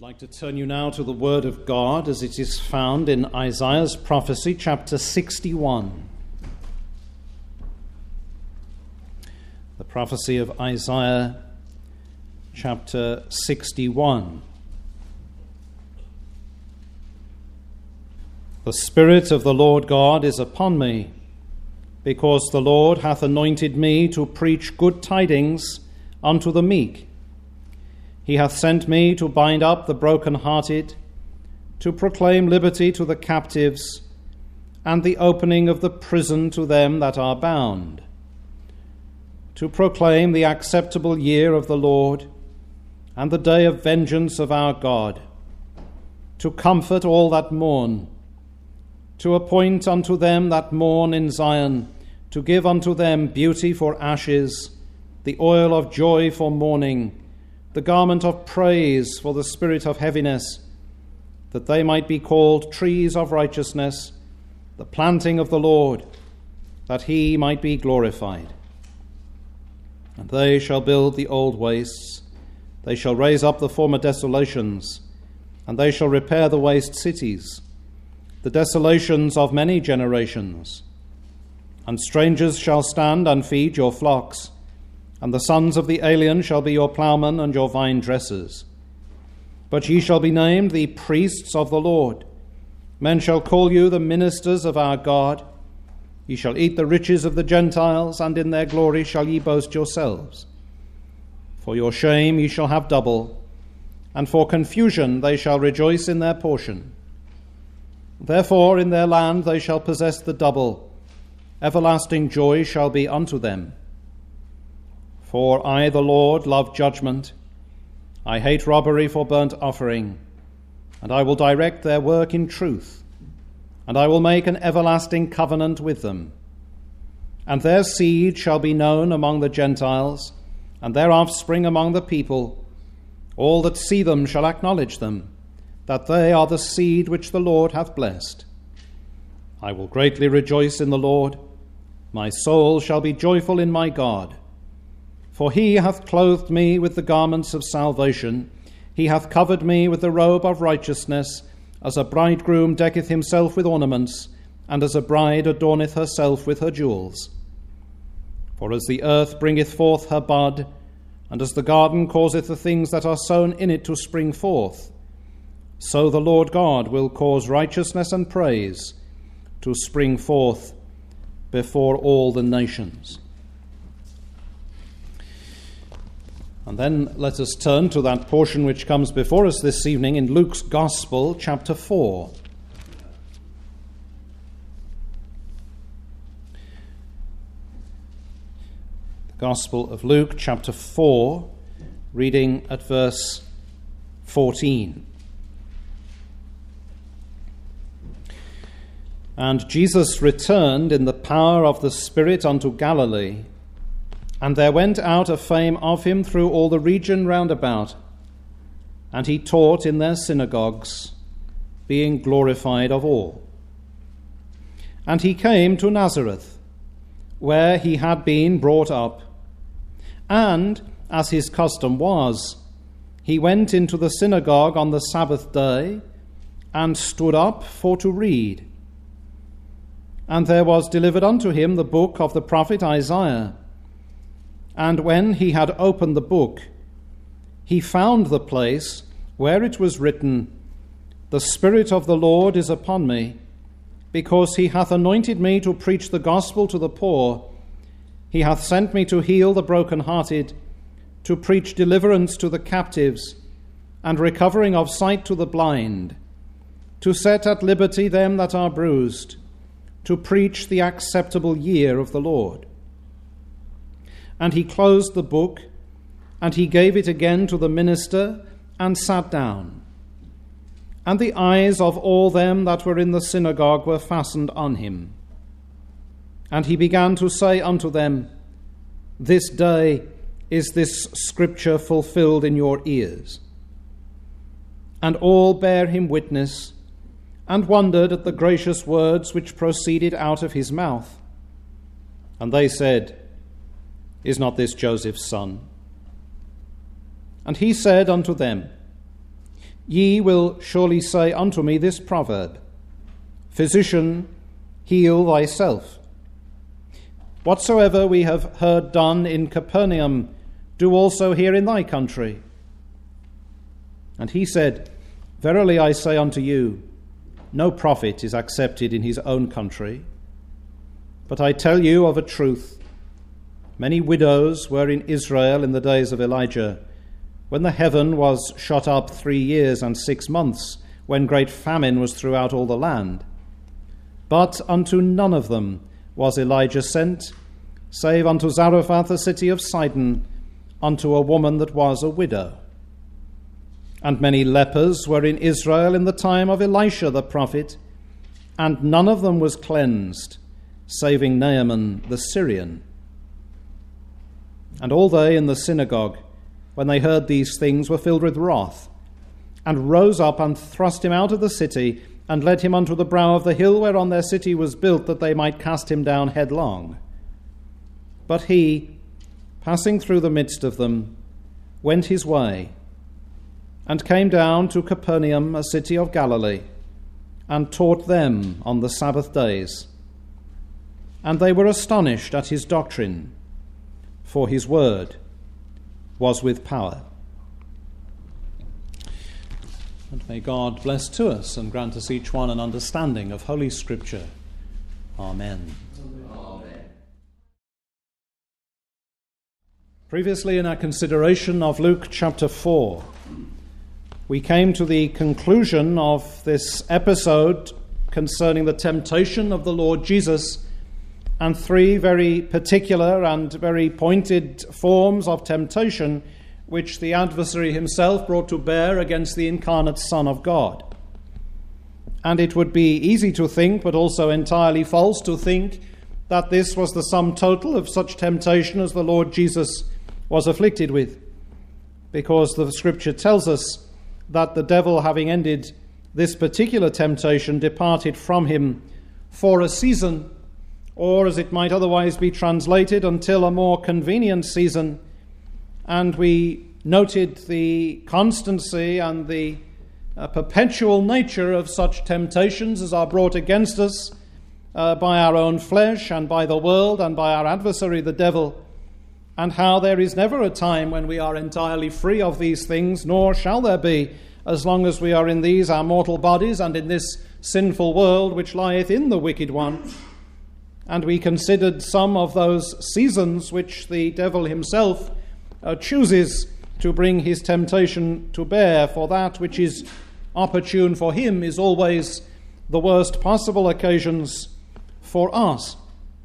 I'd like to turn you now to the Word of God as it is found in Isaiah's prophecy, chapter 61. The prophecy of Isaiah, chapter 61. The Spirit of the Lord God is upon me, because the Lord hath anointed me to preach good tidings unto the meek. He hath sent me to bind up the brokenhearted, to proclaim liberty to the captives, and the opening of the prison to them that are bound, to proclaim the acceptable year of the Lord, and the day of vengeance of our God, to comfort all that mourn, to appoint unto them that mourn in Zion, to give unto them beauty for ashes, the oil of joy for mourning, the garment of praise for the spirit of heaviness, that they might be called trees of righteousness, the planting of the Lord, that he might be glorified. And they shall build the old wastes, they shall raise up the former desolations, and they shall repair the waste cities, the desolations of many generations. And strangers shall stand and feed your flocks, and the sons of the alien shall be your ploughmen and your vine dressers. But ye shall be named the priests of the Lord. Men shall call you the ministers of our God. Ye shall eat the riches of the Gentiles, and in their glory shall ye boast yourselves. For your shame ye shall have double, and for confusion they shall rejoice in their portion. Therefore in their land they shall possess the double. Everlasting joy shall be unto them. For I, the Lord, love judgment. I hate robbery for burnt offering. And I will direct their work in truth. And I will make an everlasting covenant with them. And their seed shall be known among the Gentiles, and their offspring among the people. All that see them shall acknowledge them, that they are the seed which the Lord hath blessed. I will greatly rejoice in the Lord. My soul shall be joyful in my God. For he hath clothed me with the garments of salvation. He hath covered me with the robe of righteousness, as a bridegroom decketh himself with ornaments, and as a bride adorneth herself with her jewels. For as the earth bringeth forth her bud, and as the garden causeth the things that are sown in it to spring forth, so the Lord God will cause righteousness and praise to spring forth before all the nations. And then let us turn to that portion which comes before us this evening in Luke's Gospel, chapter 4. The Gospel of Luke, chapter 4, reading at verse 14. And Jesus returned in the power of the Spirit unto Galilee, and there went out a fame of him through all the region round about. And he taught in their synagogues, being glorified of all. And he came to Nazareth, where he had been brought up. And, as his custom was, he went into the synagogue on the Sabbath day, and stood up for to read. And there was delivered unto him the book of the prophet Isaiah. And when he had opened the book, he found the place where it was written, The Spirit of the Lord is upon me, because he hath anointed me to preach the gospel to the poor. He hath sent me to heal the brokenhearted, to preach deliverance to the captives, and recovering of sight to the blind, to set at liberty them that are bruised, to preach the acceptable year of the Lord. And he closed the book, and he gave it again to the minister, and sat down. And the eyes of all them that were in the synagogue were fastened on him. And he began to say unto them, This day is this scripture fulfilled in your ears. And all bare him witness, and wondered at the gracious words which proceeded out of his mouth. And they said, Is not this Joseph's son? And he said unto them, Ye will surely say unto me this proverb, Physician, heal thyself. Whatsoever we have heard done in Capernaum, do also here in thy country. And he said, Verily I say unto you, no prophet is accepted in his own country. But I tell you of a truth, many widows were in Israel in the days of Elijah, when the heaven was shut up 3 years and 6 months, when great famine was throughout all the land. But unto none of them was Elijah sent, save unto Zarephath, a city of Sidon, unto a woman that was a widow. And many lepers were in Israel in the time of Elisha the prophet, and none of them was cleansed, saving Naaman the Syrian. And all they in the synagogue, when they heard these things, were filled with wrath, and rose up and thrust him out of the city, and led him unto the brow of the hill whereon their city was built, that they might cast him down headlong. But he, passing through the midst of them, went his way, and came down to Capernaum, a city of Galilee, and taught them on the Sabbath days. And they were astonished at his doctrine, for his word was with power. And may God bless to us and grant us each one an understanding of Holy Scripture. Amen. Amen. Previously, in our consideration of Luke chapter 4, we came to the conclusion of this episode concerning the temptation of the Lord Jesus, and 3 very particular and very pointed forms of temptation which the adversary himself brought to bear against the incarnate Son of God. And it would be easy to think, but also entirely false to think, that this was the sum total of such temptation as the Lord Jesus was afflicted with, because the Scripture tells us that the devil, having ended this particular temptation, departed from him for a season, or as it might otherwise be translated, until a more convenient season. And we noted the constancy and the perpetual nature of such temptations as are brought against us by our own flesh and by the world and by our adversary, the devil, and how there is never a time when we are entirely free of these things, nor shall there be, as long as we are in these our mortal bodies and in this sinful world which lieth in the wicked one. And we considered some of those seasons which the devil himself chooses to bring his temptation to bear, for that which is opportune for him is always the worst possible occasions for us.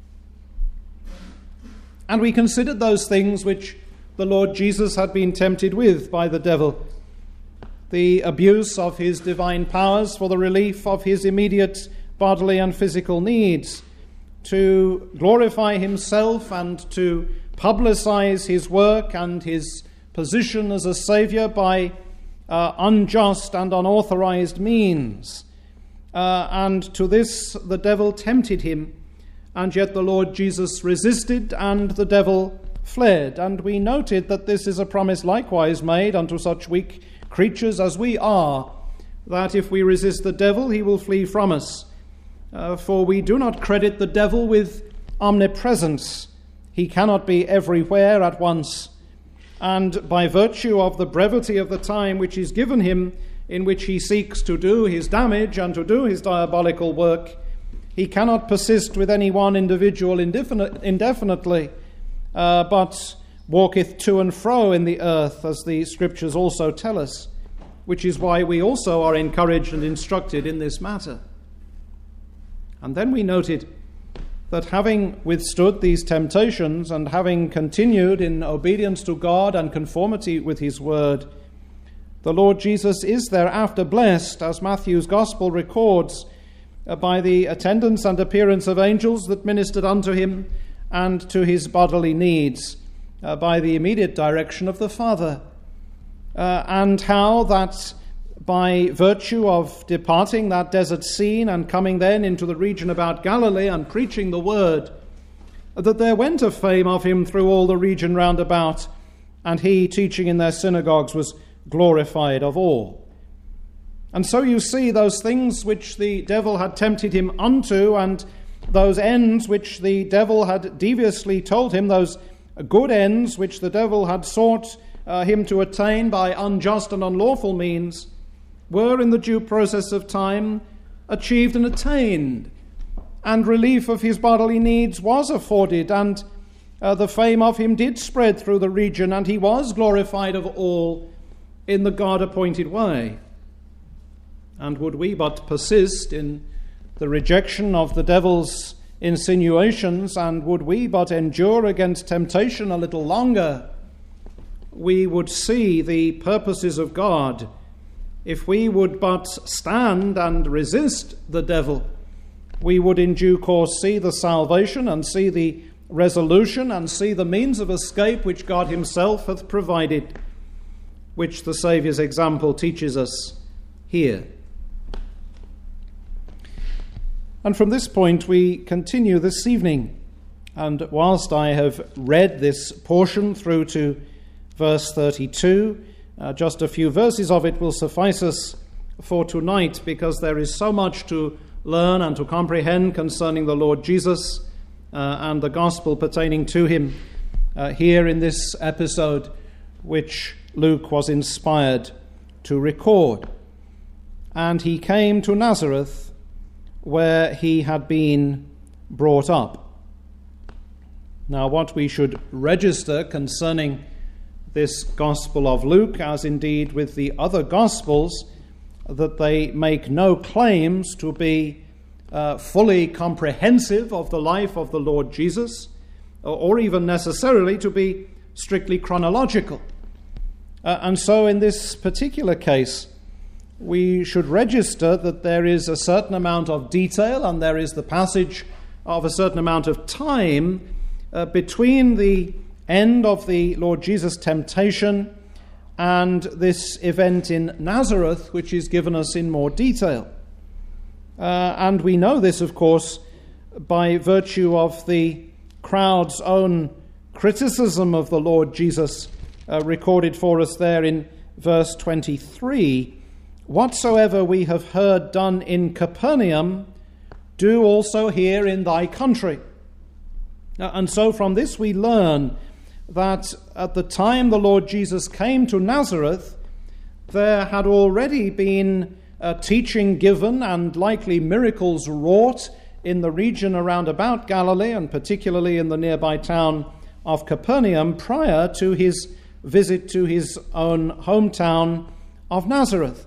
And we considered those things which the Lord Jesus had been tempted with by the devil: the abuse of his divine powers for the relief of his immediate bodily and physical needs, to glorify himself and to publicize his work and his position as a Saviour by unjust and unauthorized means. And to this the devil tempted him, and yet the Lord Jesus resisted, and the devil fled. And we noted that this is a promise likewise made unto such weak creatures as we are, that if we resist the devil, he will flee from us. For we do not credit the devil with omnipresence. He cannot be everywhere at once. And by virtue of the brevity of the time which is given him, in which he seeks to do his damage and to do his diabolical work, he cannot persist with any one individual indefinitely, but walketh to and fro in the earth, as the Scriptures also tell us, which is why we also are encouraged and instructed in this matter. And then we noted that having withstood these temptations and having continued in obedience to God and conformity with his word, the Lord Jesus is thereafter blessed, as Matthew's Gospel records, by the attendance and appearance of angels that ministered unto him and to his bodily needs, by the immediate direction of the Father. And how that by virtue of departing that desert scene and coming then into the region about Galilee and preaching the word, that there went a fame of him through all the region round about, and he, teaching in their synagogues, was glorified of all. And so you see those things which the devil had tempted him unto, and those ends which the devil had deviously told him, those good ends which the devil had sought him to attain by unjust and unlawful means, were in the due process of time achieved and attained, and relief of his bodily needs was afforded, and the fame of him did spread through the region, and he was glorified of all in the God-appointed way. And would we but persist in the rejection of the devil's insinuations, and would we but endure against temptation a little longer, we would see the purposes of God. If we would but stand and resist the devil, we would in due course see the salvation and see the resolution and see the means of escape which God himself hath provided, which the Saviour's example teaches us here. And from this point we continue this evening, and whilst I have read this portion through to verse 32, just a few verses of it will suffice us for tonight, because there is so much to learn and to comprehend concerning the Lord Jesus and the gospel pertaining to him here in this episode which Luke was inspired to record. And he came to Nazareth, where he had been brought up. Now, what we should register concerning this Gospel of Luke, as indeed with the other Gospels, that they make no claims to be fully comprehensive of the life of the Lord Jesus, or even necessarily to be strictly chronological. And so in this particular case, we should register that there is a certain amount of detail and there is the passage of a certain amount of time between the end of the Lord Jesus' temptation and this event in Nazareth, which is given us in more detail. And we know this, of course, by virtue of the crowd's own criticism of the Lord Jesus, recorded for us there in verse 23. Whatsoever we have heard done in Capernaum, do also here in thy country. And so from this we learn that at the time the Lord Jesus came to Nazareth, there had already been teaching given and likely miracles wrought in the region around about Galilee, and particularly in the nearby town of Capernaum, prior to his visit to his own hometown of Nazareth.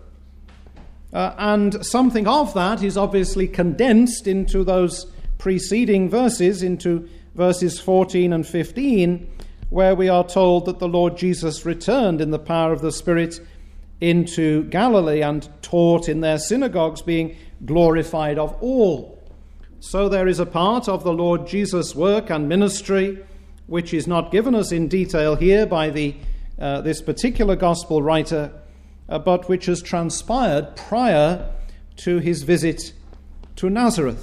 And something of that is obviously condensed into those preceding verses, into verses 14 and 15, where we are told that the Lord Jesus returned in the power of the Spirit into Galilee and taught in their synagogues, being glorified of all. So there is a part of the Lord Jesus' work and ministry which is not given us in detail here by this particular gospel writer, but which has transpired prior to his visit to Nazareth.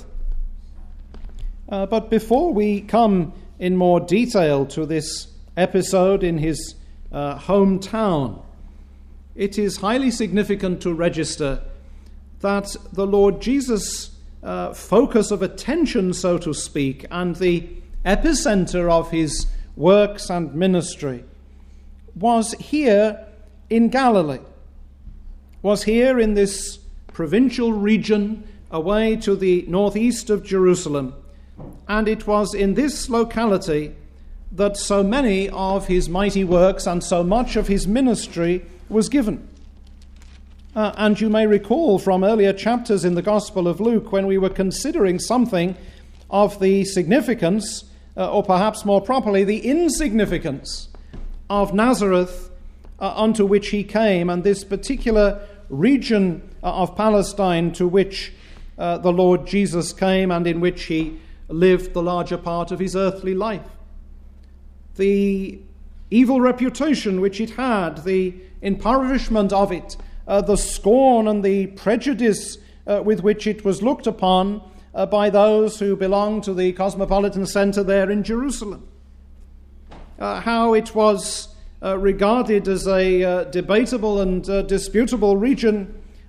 But before we come in more detail to this episode in his hometown, it is highly significant to register that the Lord Jesus' focus of attention, so to speak, and the epicenter of his works and ministry was here in Galilee, was here in this provincial region away to the northeast of Jerusalem. And it was in this locality that so many of his mighty works and so much of his ministry was given. And you may recall from earlier chapters in the Gospel of Luke, when we were considering something of the significance, or perhaps more properly, the insignificance of Nazareth unto which he came, and this particular region of Palestine to which the Lord Jesus came and in which he lived the larger part of his earthly life. The evil reputation which it had, the impoverishment of it, the scorn and the prejudice with which it was looked upon by those who belonged to the cosmopolitan center there in Jerusalem. How it was regarded as a debatable and disputable region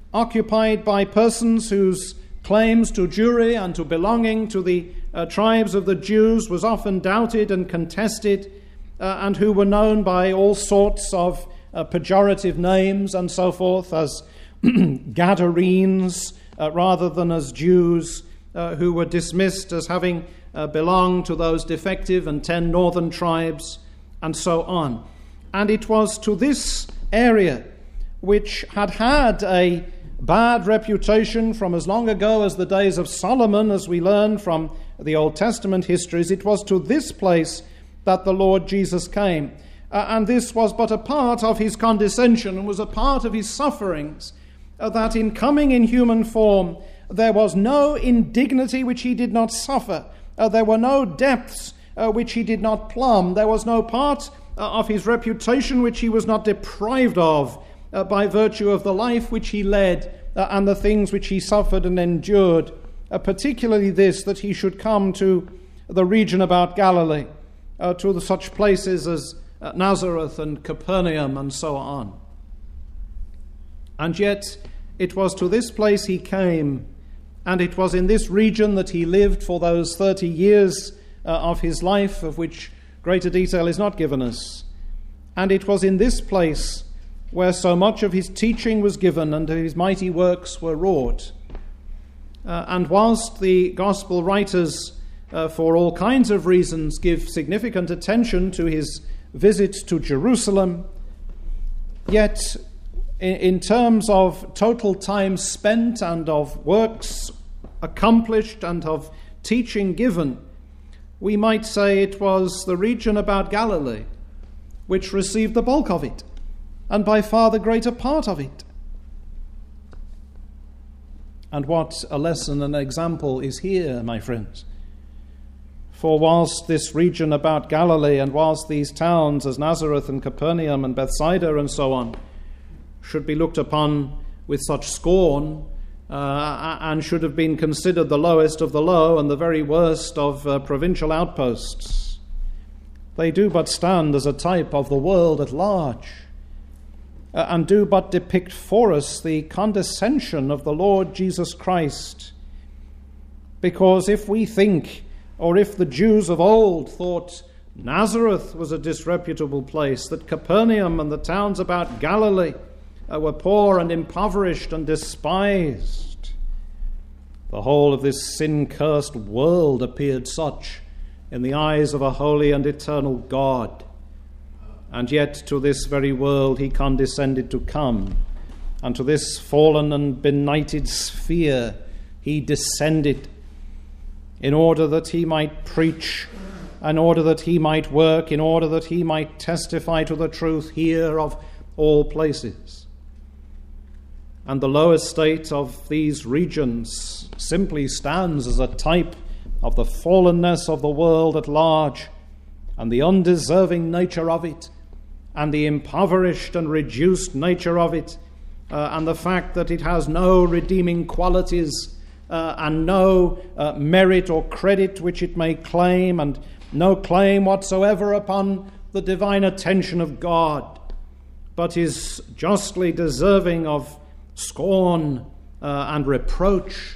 occupied by persons whose claims to Jewry and to belonging to the tribes of the Jews was often doubted and contested, and who were known by all sorts of pejorative names and so forth, as Gadarenes rather than as Jews, who were dismissed as having belonged to those defective and 10 northern tribes, and so on. And it was to this area, which had had a bad reputation from as long ago as the days of Solomon, as we learn from the Old Testament histories, it was to this place that the Lord Jesus came. And this was but a part of his condescension and was a part of his sufferings, that in coming in human form, there was no indignity which he did not suffer. There were no depths which he did not plumb. There was no part of his reputation which he was not deprived of by virtue of the life which he led and the things which he suffered and endured, particularly this, that he should come to the region about Galilee, to such places as Nazareth and Capernaum and so on. And yet it was to this place he came, and it was in this region that he lived for those 30 years of his life, of which greater detail is not given us. And it was in this place where so much of his teaching was given and his mighty works were wrought. And whilst the gospel writers, for all kinds of reasons, give significant attention to his visit to Jerusalem, yet in terms of total time spent and of works accomplished and of teaching given, we might say it was the region about Galilee which received the bulk of it, and by far the greater part of it. And what a lesson and example is here, my friends. For whilst this region about Galilee and whilst these towns as Nazareth and Capernaum and Bethsaida and so on should be looked upon with such scorn and should have been considered the lowest of the low and the very worst of provincial outposts, they do but stand as a type of the world at large, and do but depict for us the condescension of the Lord Jesus Christ. Because if we think, or if the Jews of old thought Nazareth was a disreputable place, that Capernaum and the towns about Galilee were poor and impoverished and despised, the whole of this sin-cursed world appeared such in the eyes of a holy and eternal God. And yet to this very world he condescended to come, and to this fallen and benighted sphere he descended, in order that he might preach, in order that he might work, in order that he might testify to the truth here of all places. And the low estate of these regions simply stands as a type of the fallenness of the world at large, and the undeserving nature of it, and the impoverished and reduced nature of it, and the fact that it has no redeeming qualities and no merit or credit which it may claim, and no claim whatsoever upon the divine attention of God, but is justly deserving of scorn and reproach.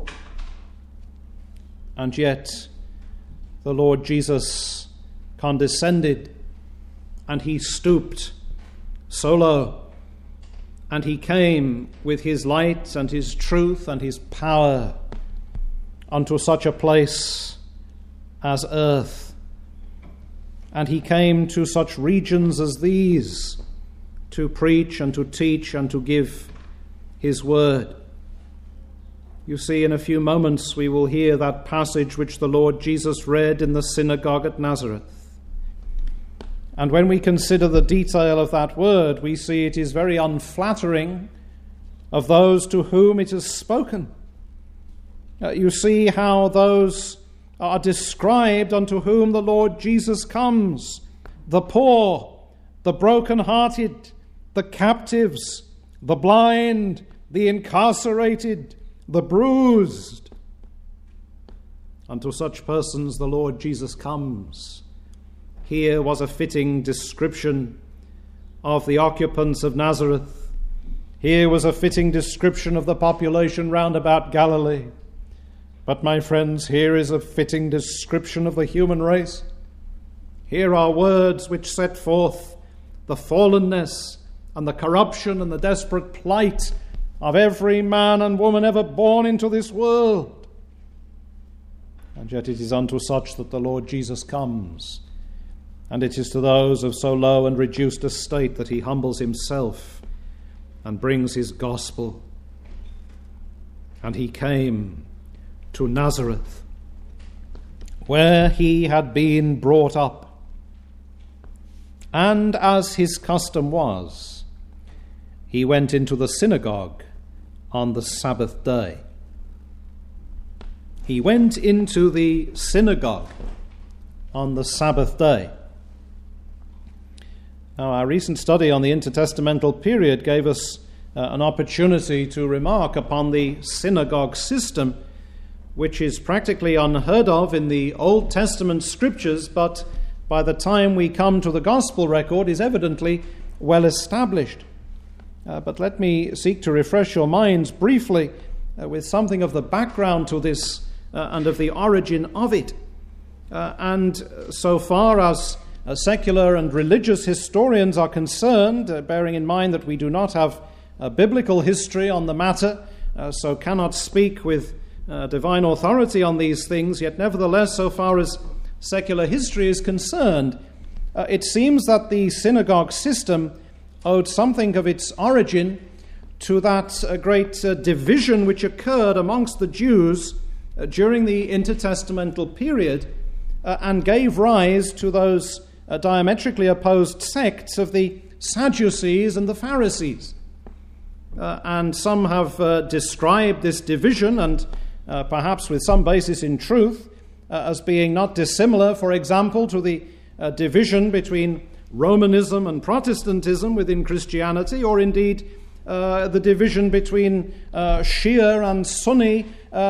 And yet the Lord Jesus condescended, and he stooped so low, and he came with his light and his truth and his power unto such a place as earth. And he came to such regions as these to preach and to teach and to give his word. You see, in a few moments we will hear that passage which the Lord Jesus read in the synagogue at Nazareth. And when we consider the detail of that word, we see it is very unflattering of those to whom it is spoken. You see how those are described unto whom the Lord Jesus comes: the poor, the broken-hearted, the captives, the blind, the incarcerated, the bruised. Unto such persons the Lord Jesus comes. Here was a fitting description of the occupants of Nazareth, Here was a fitting description of the population round about Galilee. But, my friends, here is a fitting description of the human race. Here are words which set forth the fallenness and the corruption and the desperate plight of every man and woman ever born into this world. And yet it is unto such that the Lord Jesus comes. And it is to those of so low and reduced estate that he humbles himself and brings his gospel. And he came to Nazareth, where he had been brought up. And as his custom was, he went into the synagogue on the Sabbath day. He went into the synagogue on the Sabbath day. Now, our recent study on the intertestamental period gave us an opportunity to remark upon the synagogue system, which is practically unheard of in the Old Testament scriptures, but by the time we come to the gospel record is evidently well established. But let me seek to refresh your minds briefly with something of the background to this and of the origin of it. And so far as secular and religious historians are concerned, bearing in mind that we do not have a biblical history on the matter, so cannot speak with divine authority on these things, yet nevertheless, so far as secular history is concerned, it seems that the synagogue system owed something of its origin to that great division which occurred amongst the Jews during the intertestamental period and gave rise to those diametrically opposed sects of the Sadducees and the Pharisees. And some have described this division, and perhaps with some basis in truth, as being not dissimilar, for example, to the division between Romanism and Protestantism within Christianity, or indeed the division between Shia and Sunni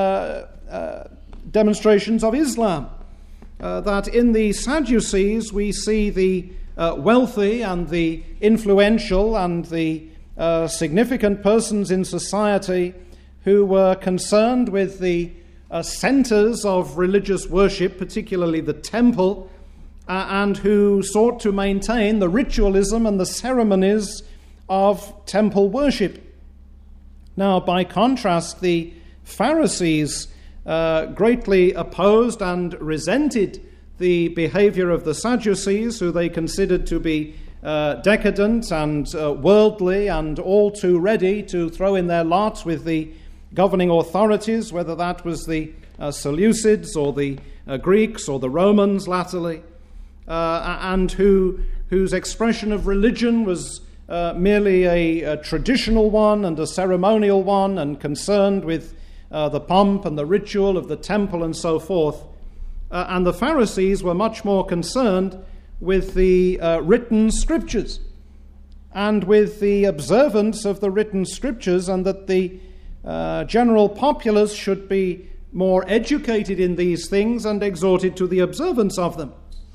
demonstrations of Islam. That in the Sadducees we see the wealthy and the influential and the significant persons in society who were concerned with the centers of religious worship, particularly the temple, and who sought to maintain the ritualism and the ceremonies of temple worship. Now, by contrast, the Pharisees greatly opposed and resented the behavior of the Sadducees, who they considered to be decadent and worldly and all too ready to throw in their lot with the governing authorities, whether that was the Seleucids or the Greeks or the Romans latterly, and whose expression of religion was merely a traditional one and a ceremonial one, and concerned with the pomp and the ritual of the temple and so forth. And the Pharisees were much more concerned with the written scriptures and with the observance of the written scriptures, and that the general populace should be more educated in these things and exhorted to the observance of them.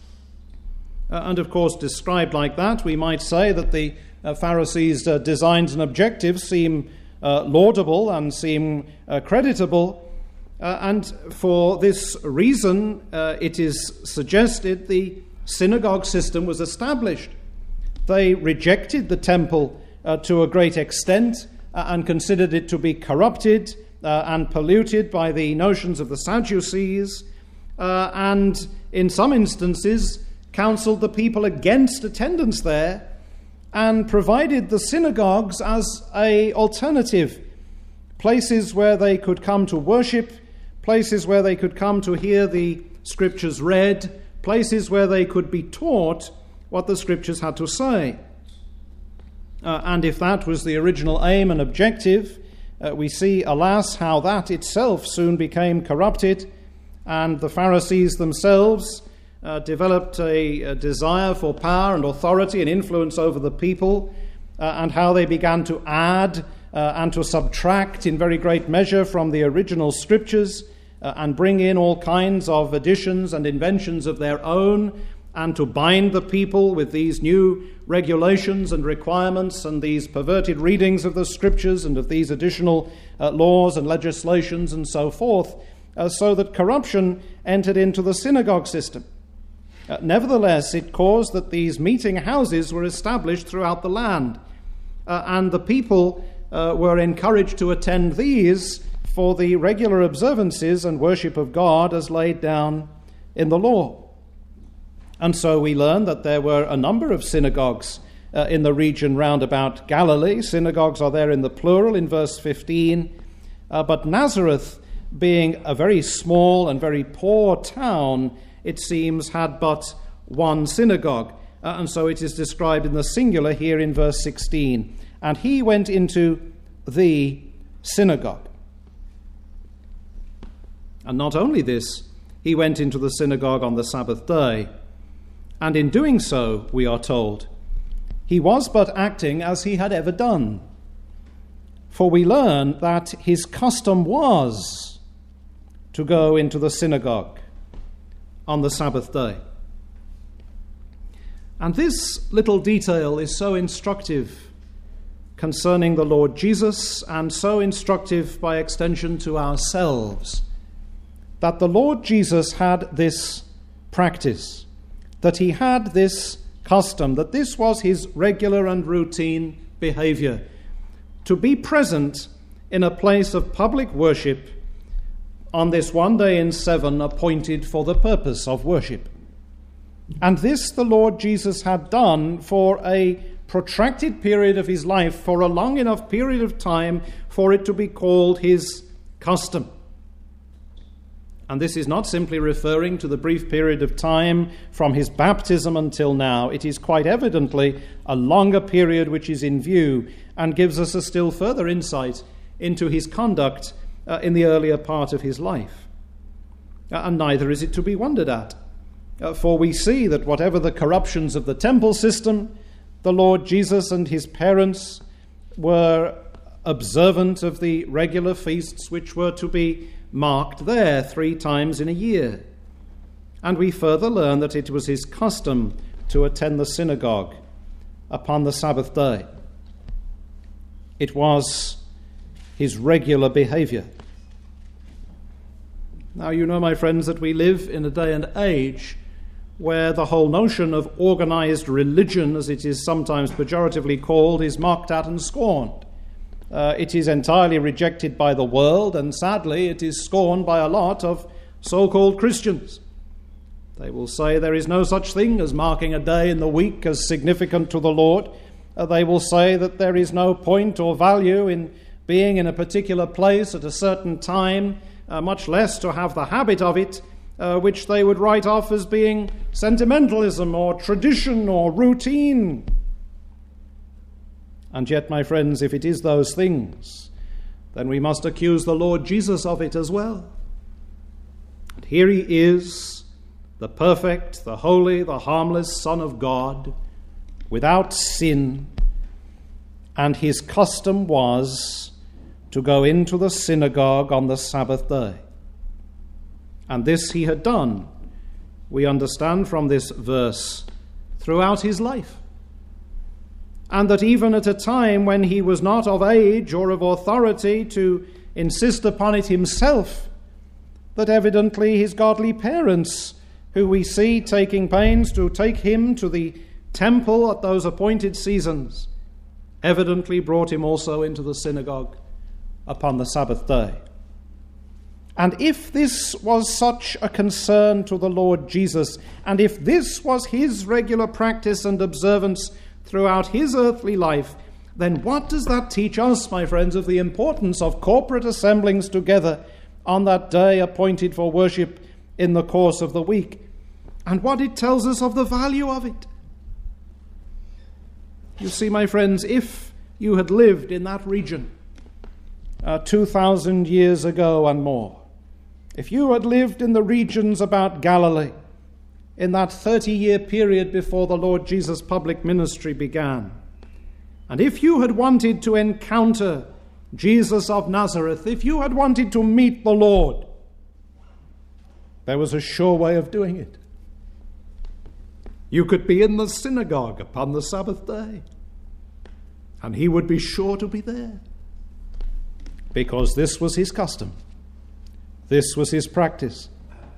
And of course, described like that, we might say that the Pharisees' designs and objectives seem laudable and seem creditable, and for this reason it is suggested the synagogue system was established. They rejected the temple to a great extent and considered it to be corrupted and polluted by the notions of the Sadducees, and in some instances counseled the people against attendance there, and provided the synagogues as an alternative, places where they could come to worship, places where they could come to hear the scriptures read, places where they could be taught what the scriptures had to say. And if that was the original aim and objective, we see, alas, how that itself soon became corrupted, and the Pharisees themselves developed a desire for power and authority and influence over the people, and how they began to add and to subtract in very great measure from the original scriptures, and bring in all kinds of additions and inventions of their own, and to bind the people with these new regulations and requirements and these perverted readings of the scriptures and of these additional laws and legislations and so forth, so that corruption entered into the synagogue system. Nevertheless, it caused that these meeting houses were established throughout the land, and the people were encouraged to attend these for the regular observances and worship of God as laid down in the law. And so we learn that there were a number of synagogues in the region round about Galilee. Synagogues are there in the plural in verse 15. But Nazareth, being a very small and very poor town, it seems, had but one synagogue. And so it is described in the singular here in verse 16. And he went into the synagogue. And not only this, he went into the synagogue on the Sabbath day. And in doing so, we are told, he was but acting as he had ever done. For we learn that his custom was to go into the synagogue on the Sabbath day. And this little detail is so instructive concerning the Lord Jesus, and so instructive by extension to ourselves, that the Lord Jesus had this practice, that he had this custom, that this was his regular and routine behavior, to be present in a place of public worship on this one day in 7 appointed for the purpose of worship. And this the Lord Jesus had done for a protracted period of his life, for a long enough period of time for it to be called his custom. And this is not simply referring to the brief period of time from his baptism until now. It is quite evidently a longer period which is in view, and gives us a still further insight into his conduct in the earlier part of his life. And neither is it to be wondered at, for we see that whatever the corruptions of the temple system, the Lord Jesus and his parents were observant of the regular feasts which were to be marked there 3 times in a year. And we further learn that it was his custom to attend the synagogue upon the Sabbath day. It was his regular behavior. Now, you know, my friends, that we live in a day and age where the whole notion of organized religion, as it is sometimes pejoratively called, is mocked at and scorned. It is entirely rejected by the world, and sadly it is scorned by a lot of so-called Christians. They will say there is no such thing as marking a day in the week as significant to the Lord. They will say that there is no point or value in being in a particular place at a certain time, much less to have the habit of it, which they would write off as being sentimentalism or tradition or routine. And yet, my friends, if it is those things, then we must accuse the Lord Jesus of it as well. And here he is, the perfect, the holy, the harmless Son of God, without sin, and his custom was to go into the synagogue on the Sabbath day. And this he had done, we understand from this verse, throughout his life. And that even at a time when he was not of age or of authority to insist upon it himself, that evidently his godly parents, who we see taking pains to take him to the temple at those appointed seasons, evidently brought him also into the synagogue upon the Sabbath day. And if this was such a concern to the Lord Jesus, and if this was his regular practice and observance throughout his earthly life, then what does that teach us, my friends, of the importance of corporate assemblings together on that day appointed for worship in the course of the week, and what it tells us of the value of it? You see, my friends, if you had lived in that region 2,000 years ago and more, if you had lived in the regions about Galilee in that 30-year period before the Lord Jesus' public ministry began, and if you had wanted to encounter Jesus of Nazareth, if you had wanted to meet the Lord, there was a sure way of doing it. You could be in the synagogue upon the Sabbath day, and he would be sure to be there. Because this was his custom. This was his practice.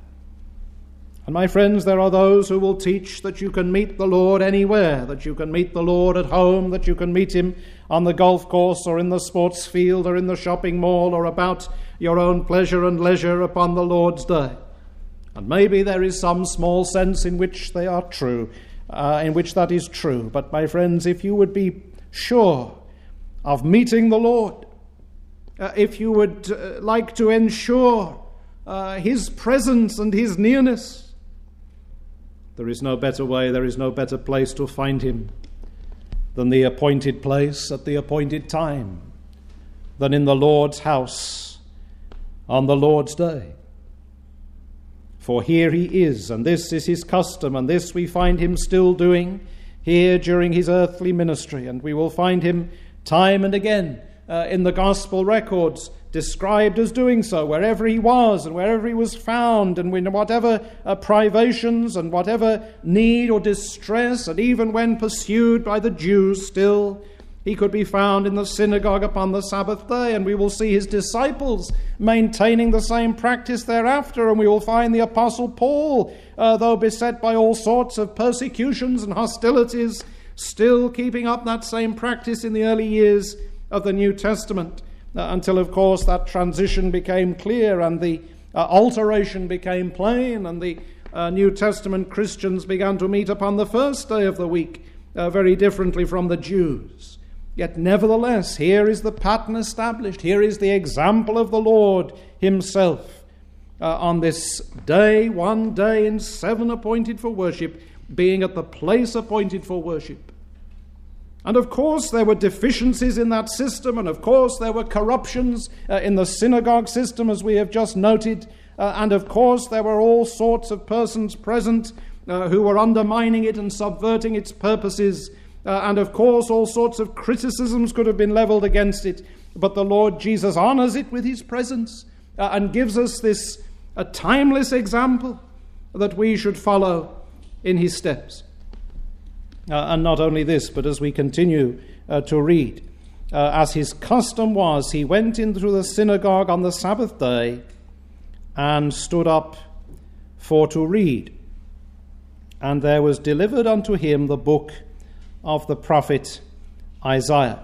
And my friends, there are those who will teach that you can meet the Lord anywhere, that you can meet the Lord at home, that you can meet him on the golf course or in the sports field or in the shopping mall or about your own pleasure and leisure upon the Lord's day. And maybe there is some small sense in which they are true, in which that is true. But my friends, if you would be sure of meeting the Lord, if you would like to ensure his presence and his nearness, there is no better way, there is no better place to find him than the appointed place at the appointed time, than in the Lord's house on the Lord's day. For here he is, and this is his custom, and this we find him still doing here during his earthly ministry, and we will find him time and again in the gospel records described as doing so, wherever he was and wherever he was found, and in whatever privations and whatever need or distress, and even when pursued by the Jews, still he could be found in the synagogue upon the Sabbath day. And we will see his disciples maintaining the same practice thereafter, and we will find the Apostle Paul, though beset by all sorts of persecutions and hostilities, still keeping up that same practice in the early years of the New Testament. Until, of course, that transition became clear and the alteration became plain, and the New Testament Christians began to meet upon the first day of the week, very differently from the Jews. Yet nevertheless, here is the pattern established. Here is the example of the Lord himself on this day, one day in 7 appointed for worship, being at the place appointed for worship. And of course there were deficiencies in that system, and of course there were corruptions in the synagogue system, as we have just noted, and of course there were all sorts of persons present who were undermining it and subverting its purposes, and of course all sorts of criticisms could have been leveled against it, but the Lord Jesus honors it with his presence and gives us this a timeless example that we should follow in his steps. And not only this, but as we continue to read, as his custom was, he went into the synagogue on the Sabbath day and stood up for to read. And there was delivered unto him the book of the prophet Isaiah.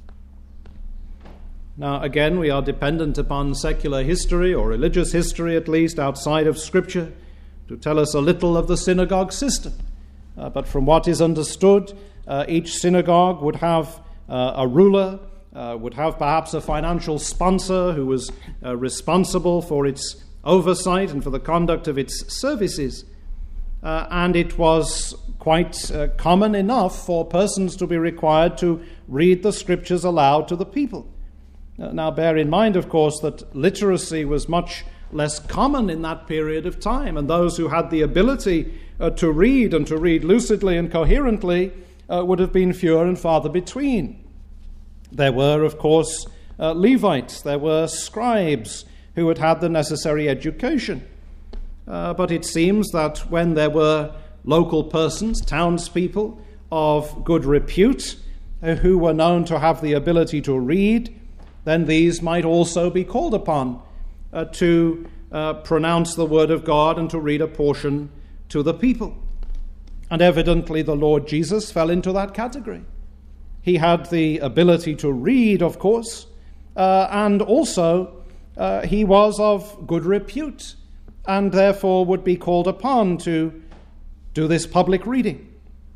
Now again, we are dependent upon secular history, or religious history at least, outside of Scripture, to tell us a little of the synagogue system. But from what is understood, each synagogue would have a ruler, would have perhaps a financial sponsor who was responsible for its oversight and for the conduct of its services. And it was quite common enough for persons to be required to read the Scriptures aloud to the people. Now bear in mind, of course, that literacy was much less common in that period of time, and those who had the ability to read and to read lucidly and coherently would have been fewer and farther between. There were, of course, Levites, there were scribes who had had the necessary education. But it seems that when there were local persons, townspeople of good repute, who were known to have the ability to read, then these might also be called upon to pronounce the word of God and to read a portion to the people. And evidently the Lord Jesus fell into that category. He had the ability to read, of course, and also he was of good repute, and therefore would be called upon to do this public reading.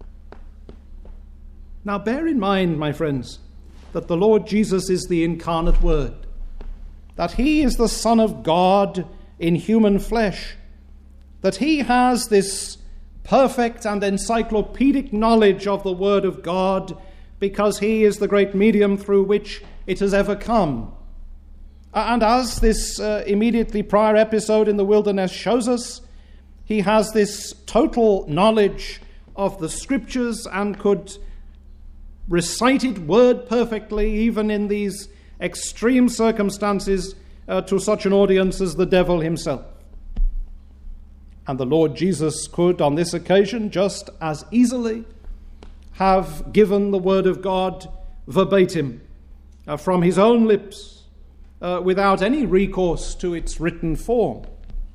Now bear in mind, my friends, that the Lord Jesus is the incarnate Word, that he is the Son of God in human flesh, that he has this perfect and encyclopedic knowledge of the Word of God because he is the great medium through which it has ever come. And as this immediately prior episode in the wilderness shows us, he has this total knowledge of the Scriptures and could recite it word perfectly, even in these extreme circumstances, to such an audience as the devil himself. And the Lord Jesus could, on this occasion, just as easily have given the word of God verbatim from his own lips without any recourse to its written form.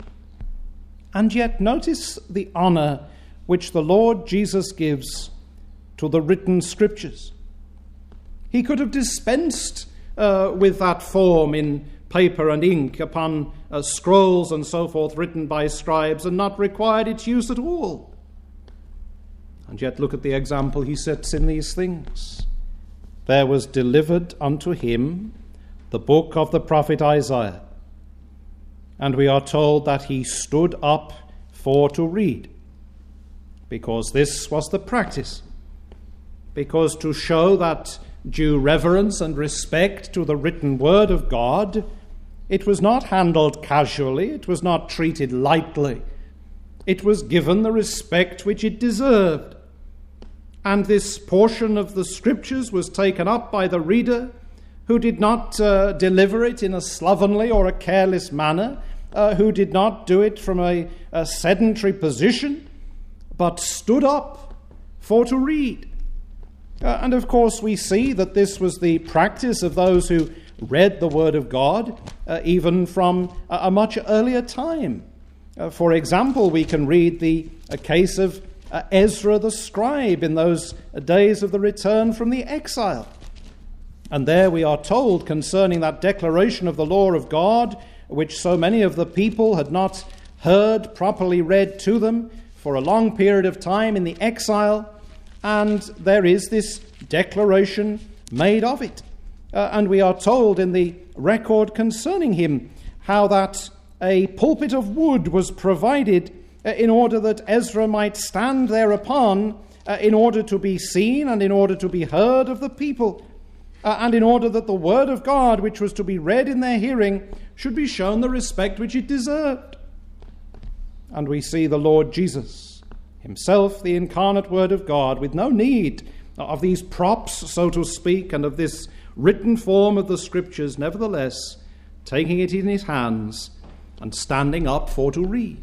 And yet notice the honor which the Lord Jesus gives to the written scriptures. He could have dispensed with that form in paper and ink upon scrolls and so forth written by scribes and not required its use at all. And yet look at the example he sets in these things. There was delivered unto him the book of the prophet Isaiah, and we are told that he stood up for to read, because this was the practice, because to show that due reverence and respect to the written word of God, it was not handled casually, it was not treated lightly, it was given the respect which it deserved. And this portion of the scriptures was taken up by the reader, who did not deliver it in a slovenly or a careless manner, who did not do it from a sedentary position, but stood up for to read. And of course we see that this was the practice of those who read the word of God, even from a much earlier time. For example, we can read the case of Ezra the scribe in those days of the return from the exile. And there we are told concerning that declaration of the law of God, which so many of the people had not heard properly read to them for a long period of time in the exile, and there is this declaration made of it. And we are told in the record concerning him how that a pulpit of wood was provided in order that Ezra might stand thereupon, in order to be seen and in order to be heard of the people, and in order that the word of God, which was to be read in their hearing, should be shown the respect which it deserved. And we see the Lord Jesus, himself the incarnate word of God, with no need of these props, so to speak, and of this written form of the scriptures, nevertheless, taking it in his hands and standing up for to read.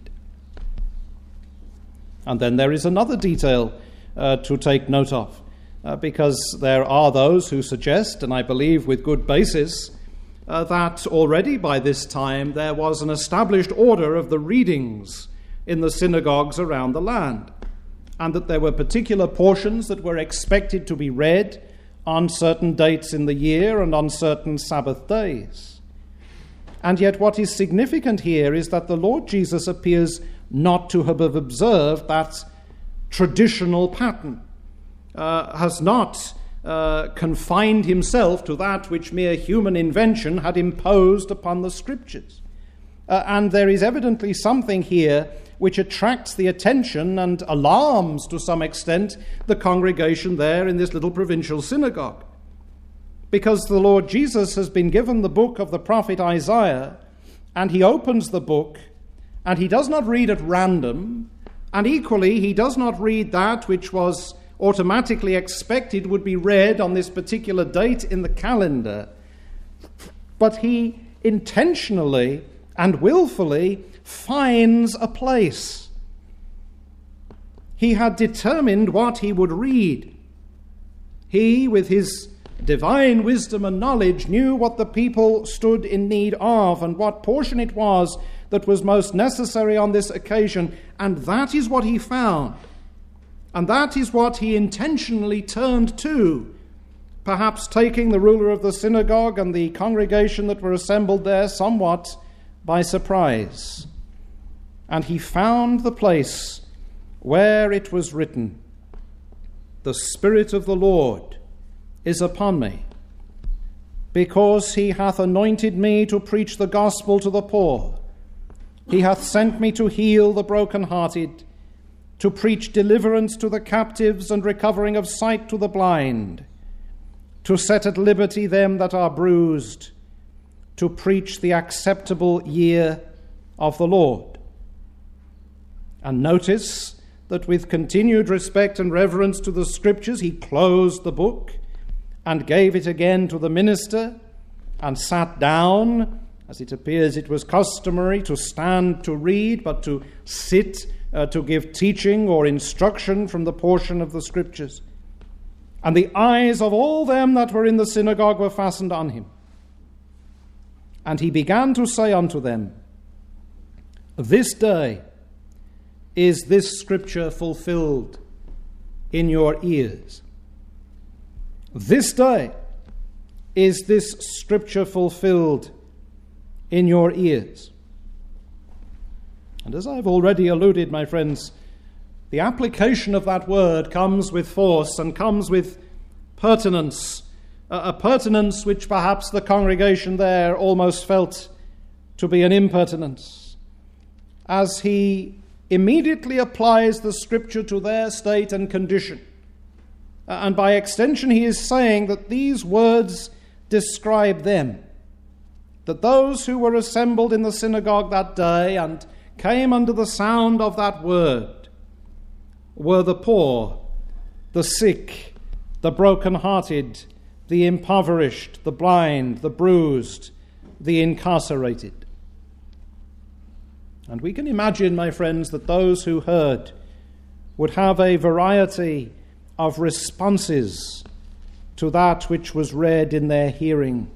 And then there is another detail to take note of, because there are those who suggest, and I believe with good basis, that already by this time there was an established order of the readings in the synagogues around the land, and that there were particular portions that were expected to be read on certain dates in the year and on certain Sabbath days. And yet what is significant here is that the Lord Jesus appears not to have observed that traditional pattern, has not confined himself to that which mere human invention had imposed upon the scriptures. And there is evidently something here which attracts the attention and alarms to some extent the congregation there in this little provincial synagogue. Because the Lord Jesus has been given the book of the prophet Isaiah, and he opens the book, and he does not read at random, and equally he does not read that which was automatically expected would be read on this particular date in the calendar, but he intentionally and willfully finds a place. He had determined what he would read. He, with his divine wisdom and knowledge, knew what the people stood in need of and what portion it was that was most necessary on this occasion, and that is what he found. And that is what he intentionally turned to, perhaps taking the ruler of the synagogue and the congregation that were assembled there somewhat by surprise. And he found the place where it was written, "The Spirit of the Lord is upon me, because he hath anointed me to preach the gospel to the poor. He hath sent me to heal the brokenhearted, to preach deliverance to the captives and recovering of sight to the blind, to set at liberty them that are bruised, to preach the acceptable year of the Lord." And notice that with continued respect and reverence to the scriptures, he closed the book and gave it again to the minister and sat down As it appears, it was customary to stand to read, but to sit to give teaching or instruction from the portion of the Scriptures. And the eyes of all them that were in the synagogue were fastened on him. And he began to say unto them, This day is this Scripture fulfilled in your ears. This day is this Scripture fulfilled in your ears. And as I've already alluded, my friends, the application of that word comes with force and comes with pertinence, a pertinence which perhaps the congregation there almost felt to be an impertinence, as he immediately applies the Scripture to their state and condition. And by extension, he is saying that these words describe them, that those who were assembled in the synagogue that day and came under the sound of that word were the poor, the sick, the broken-hearted, the impoverished, the blind, the bruised, the incarcerated. And we can imagine, my friends, that those who heard would have a variety of responses to that which was read in their hearing.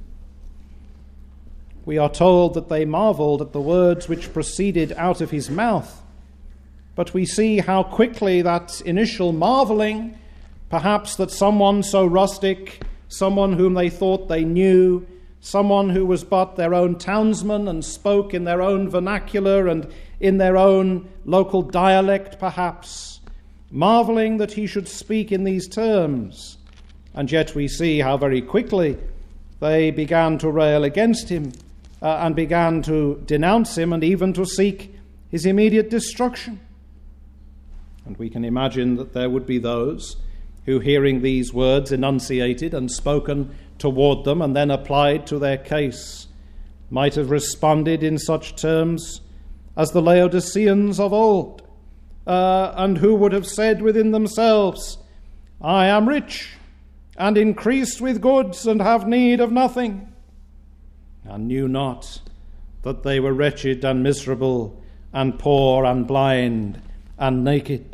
We are told that they marveled at the words which proceeded out of his mouth, but we see how quickly that initial marveling, perhaps that someone so rustic, someone whom they thought they knew, someone who was but their own townsman and spoke in their own vernacular and in their own local dialect perhaps, marveling that he should speak in these terms. And yet we see how very quickly they began to rail against him and began to denounce him and even to seek his immediate destruction. And we can imagine that there would be those who, hearing these words enunciated and spoken toward them and then applied to their case, might have responded in such terms as the Laodiceans of old, and who would have said within themselves, I am rich and increased with goods and have need of nothing, and knew not that they were wretched and miserable and poor and blind and naked.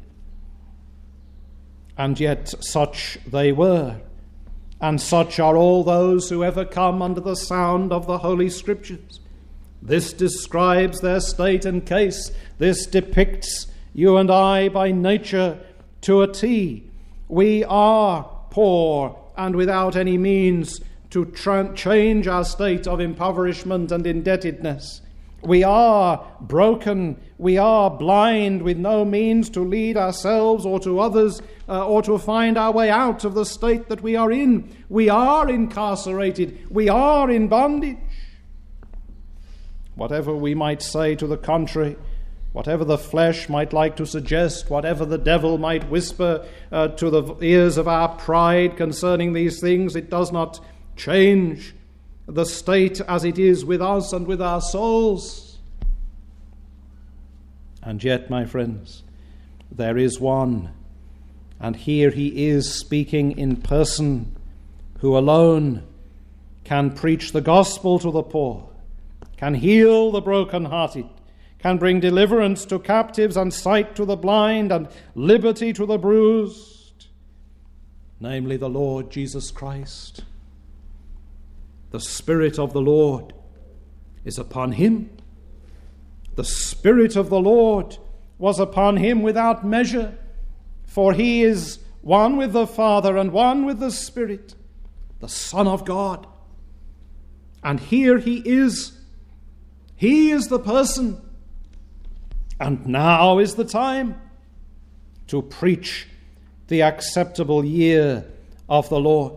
And yet such they were, and such are all those who ever come under the sound of the Holy Scriptures. This describes their state and case. This depicts you and I by nature to a T. We are poor and without any means to change our state of impoverishment and indebtedness. We are broken, we are blind, with no means to lead ourselves or to others or to find our way out of the state that we are in. We are incarcerated, we are in bondage. Whatever we might say to the contrary, whatever the flesh might like to suggest, whatever the devil might whisper to the ears of our pride concerning these things, it does not change the state as it is with us and with our souls. And yet, my friends, there is one, and here he is speaking in person, who alone can preach the gospel to the poor, can heal the brokenhearted, can bring deliverance to captives and sight to the blind and liberty to the bruised, namely the Lord Jesus Christ. The Spirit of the Lord is upon him. The Spirit of the Lord was upon him without measure, for he is one with the Father and one with the Spirit, the Son of God. And here he is. He is the person. And now is the time to preach the acceptable year of the Lord.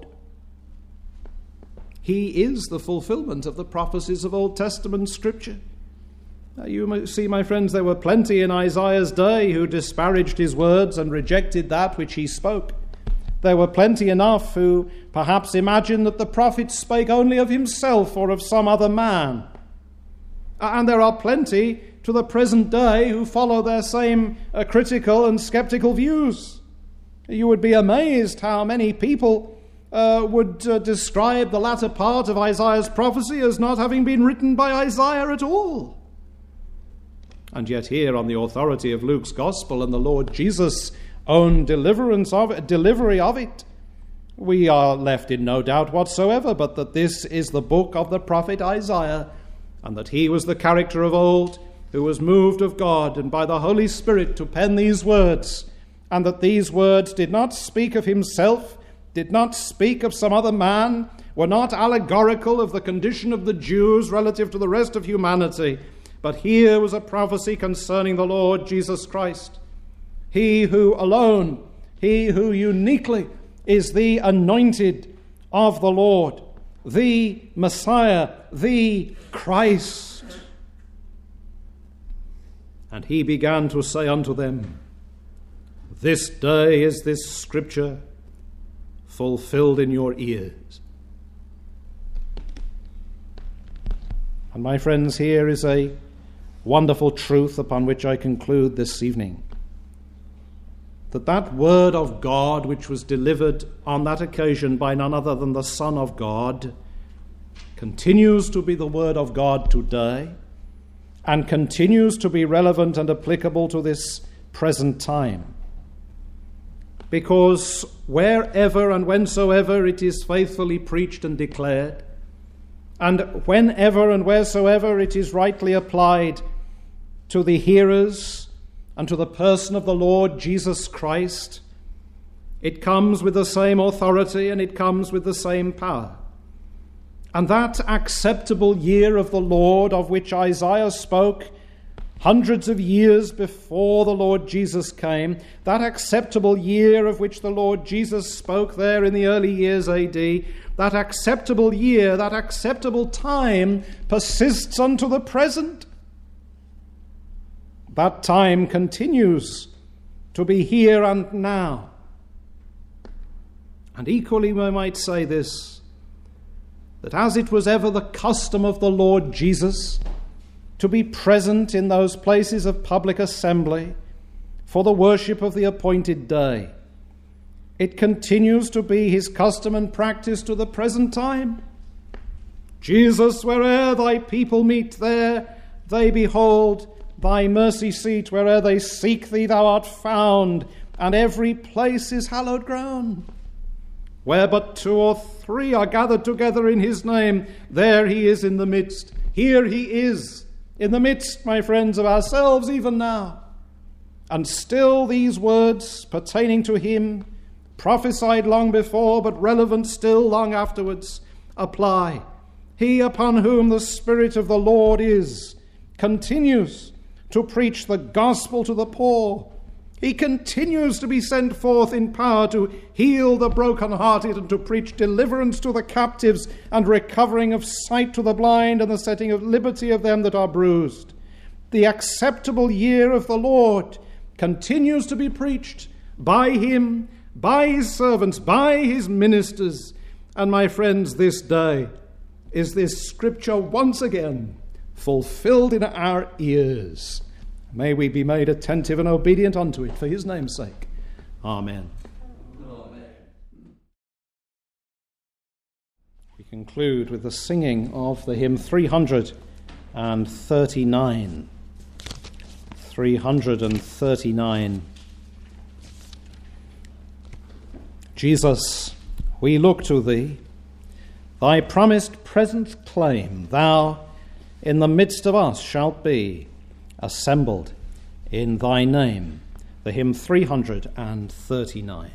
He is the fulfillment of the prophecies of Old Testament Scripture. You see, my friends, there were plenty in Isaiah's day who disparaged his words and rejected that which he spoke. There were plenty enough who perhaps imagined that the prophet spake only of himself or of some other man. And there are plenty to the present day who follow their same critical and skeptical views. You would be amazed how many people would describe the latter part of Isaiah's prophecy as not having been written by Isaiah at all. And yet here, on the authority of Luke's Gospel and the Lord Jesus' own delivery of it, we are left in no doubt whatsoever but that this is the book of the prophet Isaiah, and that he was the character of old who was moved of God and by the Holy Spirit to pen these words, and that these words did not speak of himself, did not speak of some other man, were not allegorical of the condition of the Jews relative to the rest of humanity, but here was a prophecy concerning the Lord Jesus Christ, he who alone, he who uniquely is the anointed of the Lord, the Messiah, the Christ. And he began to say unto them, this day is this scripture fulfilled in your ears. And my friends, here is a wonderful truth upon which I conclude this evening. That word of God which was delivered on that occasion by none other than the Son of God continues to be the word of God today and continues to be relevant and applicable to this present time. Because wherever and whensoever it is faithfully preached and declared, and whenever and wheresoever it is rightly applied to the hearers and to the person of the Lord Jesus Christ, it comes with the same authority and it comes with the same power. And that acceptable year of the Lord of which Isaiah spoke hundreds of years before the Lord Jesus came, that acceptable year of which the Lord Jesus spoke there in the early years AD, that acceptable year, that acceptable time persists unto the present. That time continues to be here and now. And equally we might say this, that as it was ever the custom of the Lord Jesus to be present in those places of public assembly for the worship of the appointed day, it continues to be his custom and practice to the present time. Jesus, where'er thy people meet, there they behold thy mercy seat. Where'er they seek thee, thou art found, and every place is hallowed ground. Where but 2 or 3 are gathered together in his name, there he is in the midst. Here he is in the midst, my friends, of ourselves even now. And still these words pertaining to him, prophesied long before, but relevant still long afterwards, apply. He upon whom the Spirit of the Lord is, continues to preach the gospel to the poor. He continues to be sent forth in power to heal the brokenhearted and to preach deliverance to the captives and recovering of sight to the blind and the setting of liberty of them that are bruised. The acceptable year of the Lord continues to be preached by him, by his servants, by his ministers. And my friends, this day is this scripture once again fulfilled in our ears. May we be made attentive and obedient unto it for his name's sake. Amen. Amen. We conclude with the singing of the hymn 339. 339. Jesus, we look to thee, thy promised presence claim, thou in the midst of us shalt be, assembled in thy name. The hymn 339.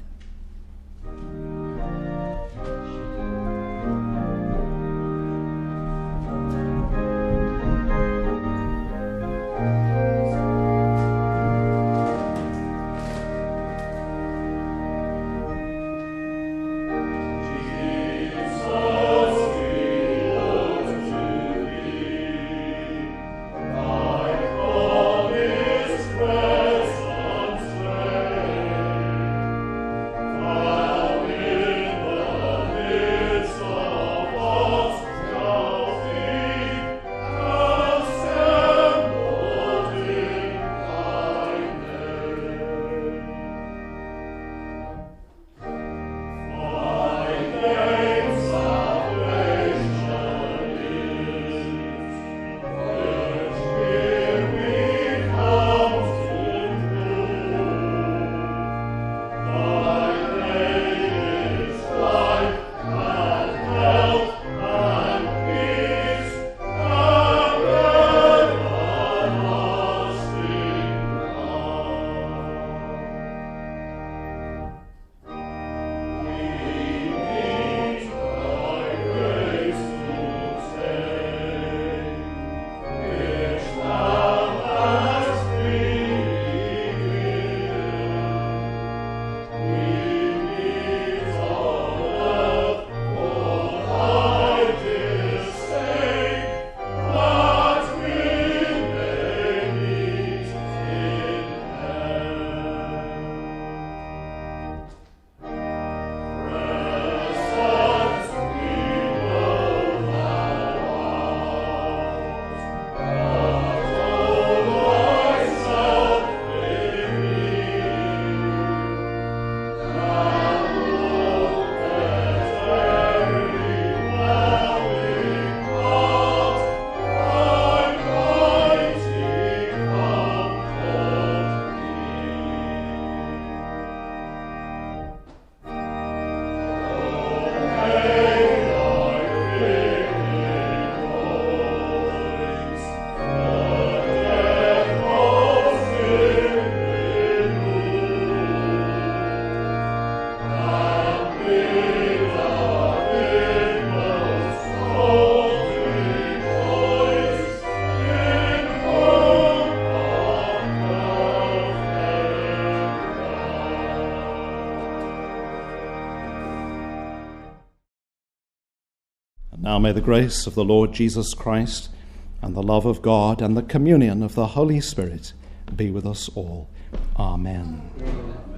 Now may the grace of the Lord Jesus Christ and the love of God and the communion of the Holy Spirit be with us all. Amen.